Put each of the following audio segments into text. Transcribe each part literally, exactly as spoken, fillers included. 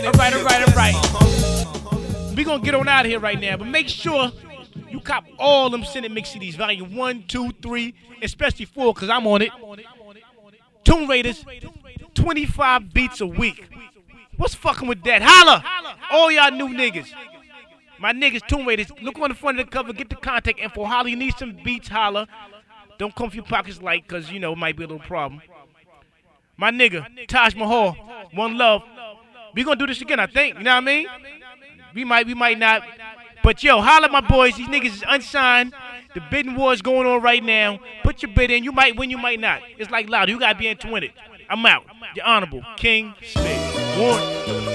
All right, all right, all right. We gonna get on out of here right now, but make sure you cop all them Senate Mix C Ds, volume one, two, three, especially four, cause I'm on it. Tomb Raiders, twenty-five beats a week. What's fucking with that? Holla! All y'all new niggas. My niggas, Tomb Raiders, look on the front of the cover, get the contact info. Holla, you need some beats, holla. Don't come for your pockets light, cause you know it might be a little problem. My nigga, Taj Mahal, One Love. We gonna do this again, I think. You know what I mean? We might, we might not. But yo, holla my boys, these niggas is unsigned. The bidding war is going on right now. Put your bid in. You might win, you might not. It's like loud. You gotta be in to win it. I'm out. Your Honorable King Smith. One.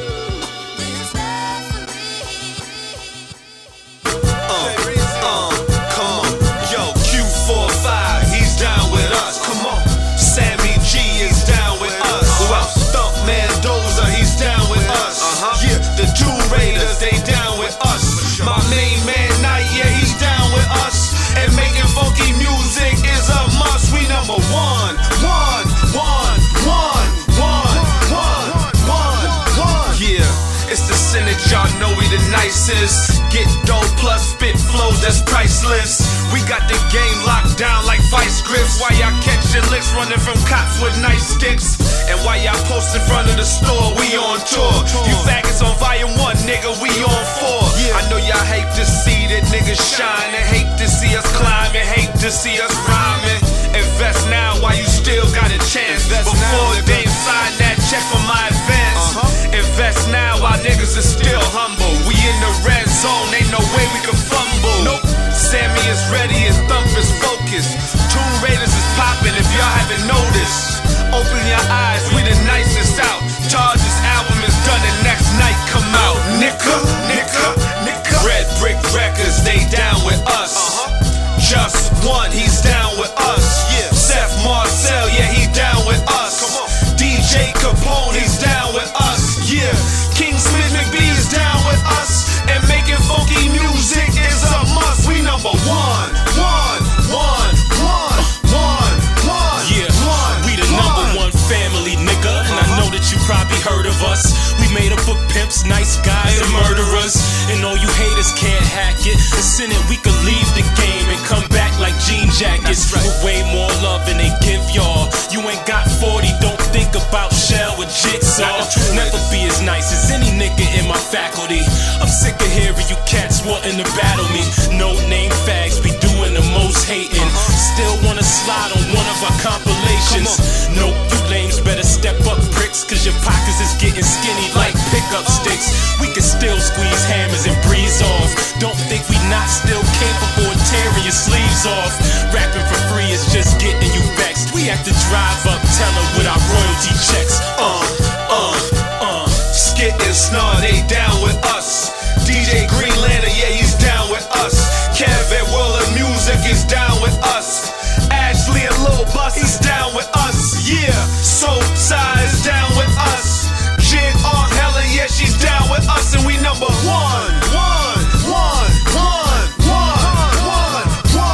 They down with us. My main man Knight, yeah, he's down with us. And making funky music is a must. We number one, one, one, one, one, one, one, one. Yeah, it's the Senate, y'all know we the nicest. Get dope plus spit flows that's priceless. We got the game locked down like vice grips. Why y'all catching licks running from cops with nice sticks? And why y'all post in front of the store, we on tour. You faggots on volume one, nigga, we on four. I know y'all hate to see that niggas shine, and hate to see us climbing, hate to see us rhyming. Invest now while you still got a chance. Before they sign that check for my advance. Invest now while niggas are still humble. We in the red zone, ain't no way we can fumble. Nope. Sammy is ready and Thump is focused. Tomb Raiders is popping if y'all haven't noticed. Open your eyes, we the nicest out. Charge's album is done and next night come out. Nicka, nicka, nicka. Red Brick Records, they down with us. Uh-huh. Just One, he's down with us. Yeah. Seth Marcel, yeah, he down with us. Come on. D J Capone, he's down with us. Yeah. King Smith McBee is down with us. And making funky music is a must. We number one, one, one, one, one, one. Yeah, one, we the one. Number one family, nigga. And I know that you probably heard of us. We made up of pimps, nice guys, and murderers. And all you haters can't hack it. The Senate, we could leave the game and come back like jean jackets. Right. With way more love than they give y'all. You ain't got forty, don't think about Shell with Jigsaw. Never be as nice as any nigga in my faculty. I'm sick of hearing you cats wanting to battle me. No name fags be doing the most hating. Still wanna slide on one of our compilations. Nope, you lames better step up, pricks, cause your pockets is getting skinny like pickup sticks. We can still squeeze hammers and breeze off. Don't think we not still capable of tearing your sleeves off. Rapping for free is just getting you vexed. We have to drive up, tell her with our royalty checks. Uh, uh, uh. Skit and Snarl, they down with us. D J Green Lantern, yeah, he's down with us. Kevin World of Music is down with us. Ashley and Lil Bus is down with us. Yeah, Soul Side is down with us. Jig on Helen, yeah, she's down with us. And we number one, one, one, one, one, one,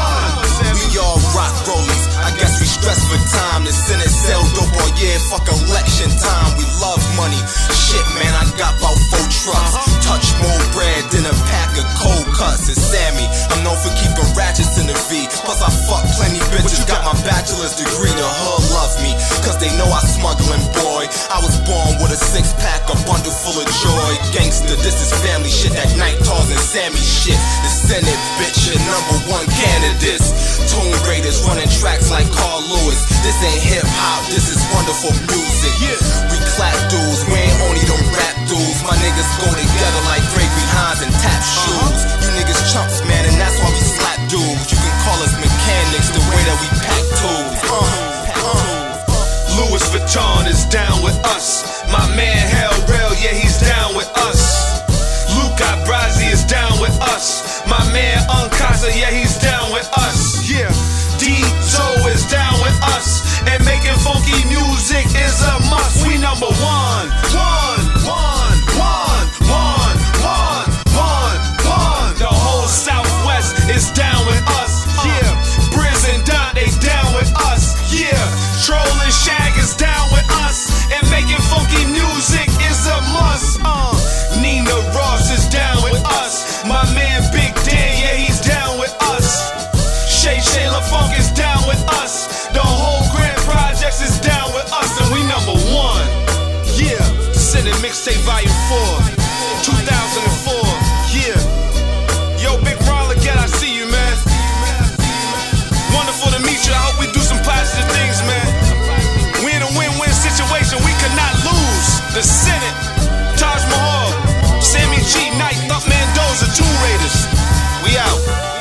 one. We all rock rollies. I guess we stress for time. The Senate sell dope all year, fuck election time. We love money. Shit, man, I got about four trucks. Touch more bread than a pack of cold cuts. It's Sammy, I'm known for keeping ratchets in the V. Plus I fuck plenty bitches, got my bachelor's degree. The hood love me, cause they know I smuggling, boy. I was born with a six pack, a bundle full of joy. Gangster, this is family shit, that Night Tars and Sammy shit. The Senate, bitch, your number one candidates. Tomb Raiders running tracks like Carl Lewis. This ain't hip hop, this is wonderful music. We clap dudes, we ain't only them rap dudes. My niggas go together like Gregory Hines and Tap Shoes. You niggas chumps, man, and that's why we slap dudes. You can call us mechanics, the way that we pack tools. Uh, uh. Louis Vuitton is down with us. My man Hell Rail, yeah, he's down with us. Luca Brasi is down with us. My man Uncasa, yeah, he's down with us. Yeah, D-Zo is down with us. And making funky music is a must. We number one. Mixtape Volume four, two thousand four, yeah. Yo, Big Ron Leggett, I see you, man. Wonderful to meet you. I hope we do some positive things, man. We in a win-win situation. We cannot lose. The Senate, Taj Mahal, Sammy G, Knight, Thump Mendoza, Tomb Raiders. We out.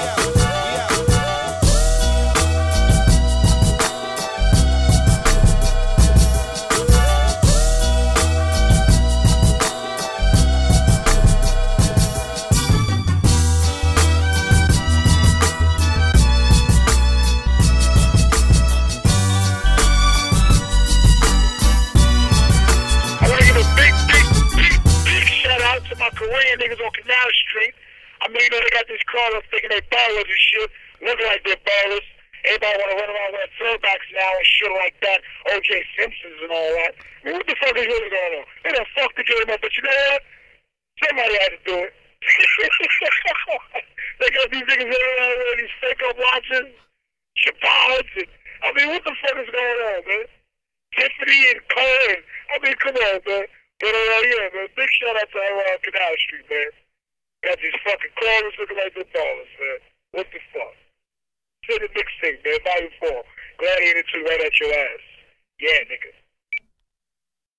My Korean niggas on Canal Street. I mean, you know, they got these callers thinking they ballers and shit, looking like they're ballers. Everybody want to run around wearing throwbacks now and shit like that. O J Simpsons and all that. I mean, what the fuck is really going on? They done fucked the game up, but you know what? Somebody had to do it. They got these niggas running around wearing these fake up watches, Chabods, and I mean, what the fuck is going on, man? Tiffany and Cole, and I mean, come on, man. But uh, yeah, man, big shout out to everyone on Canal Street, man. Got these fucking callers looking like they're ballers, man. What the fuck? Send a mixtape, man, volume four. Gladiator two right at your ass. Yeah, nigga.